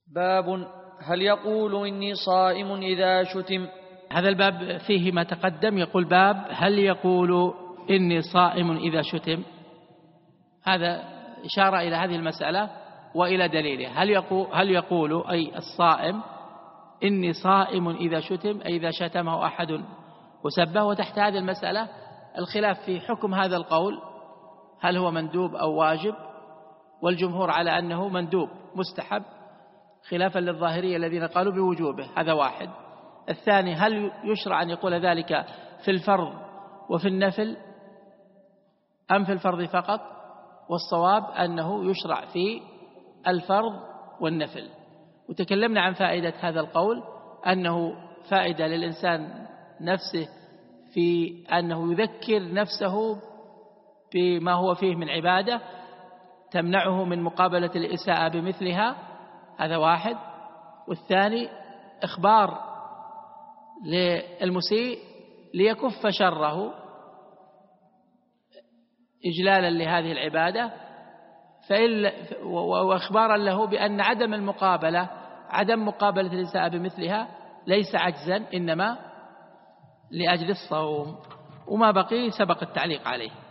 باب هل يقول إني صائم إذا شتم. هذا الباب فيه ما تقدم. يقول باب هل يقول إني صائم إذا شتم. هذا إشارة إلى هذه المسألة وإلى دليله. هل يقول أي الصائم إني صائم إذا شتم، أي إذا شتمه أحد وسبه. وتحت هذه المسألة الخلاف في حكم هذا القول، هل هو مندوب أو واجب، والجمهور على أنه مندوب مستحب، خلافا للظاهرية الذين قالوا بوجوبه. هذا واحد. الثاني، هل يشرع أن يقول ذلك في الفرض وفي النفل أم في الفرض فقط؟ والصواب أنه يشرع في الفرض والنفل. وتكلمنا عن فائدة هذا القول، أنه فائدة للإنسان نفسه في أنه يذكر نفسه بما هو فيه من عبادة تمنعه من مقابلة الإساءة بمثلها. هذا واحد. والثاني إخبار للمسيء ليكف شره إجلالا لهذه العبادة، وإخبارا له بأن عدم مقابلة الإساءة بمثلها ليس عجزا، إنما لأجل الصوم. وما بقي سبق التعليق عليه.